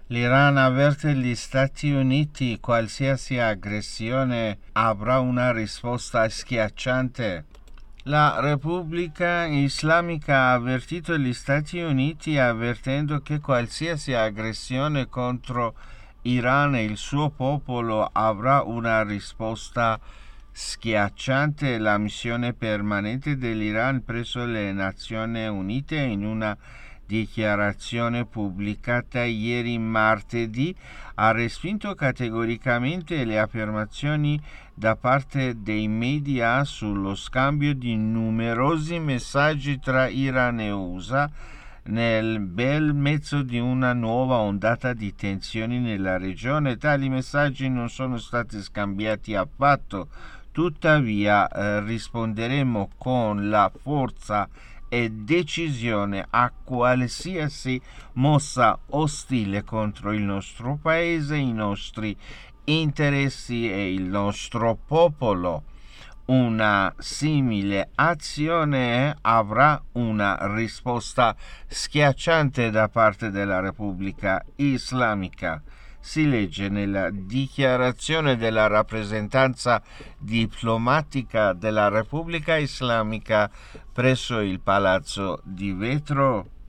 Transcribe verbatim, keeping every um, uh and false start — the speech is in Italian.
L'Iran avverte gli Stati Uniti: qualsiasi aggressione avrà una risposta schiacciante. La Repubblica Islamica ha avvertito gli Stati Uniti avvertendo che qualsiasi aggressione contro Iran e il suo popolo avrà una risposta schiacciante. La missione permanente dell'Iran presso le Nazioni Unite, in una dichiarazione pubblicata ieri martedì, ha respinto categoricamente le affermazioni da parte dei media sullo scambio di numerosi messaggi tra Iran e U S A nel bel mezzo di una nuova ondata di tensioni nella regione. Tali messaggi non sono stati scambiati affatto, tuttavia eh, risponderemo con la forza e decisione a qualsiasi mossa ostile contro il nostro paese, i nostri interessi e il nostro popolo. Una simile azione avrà una risposta schiacciante da parte della Repubblica Islamica. Si legge nella dichiarazione della rappresentanza diplomatica della Repubblica Islamica presso il Palazzo di Vetro.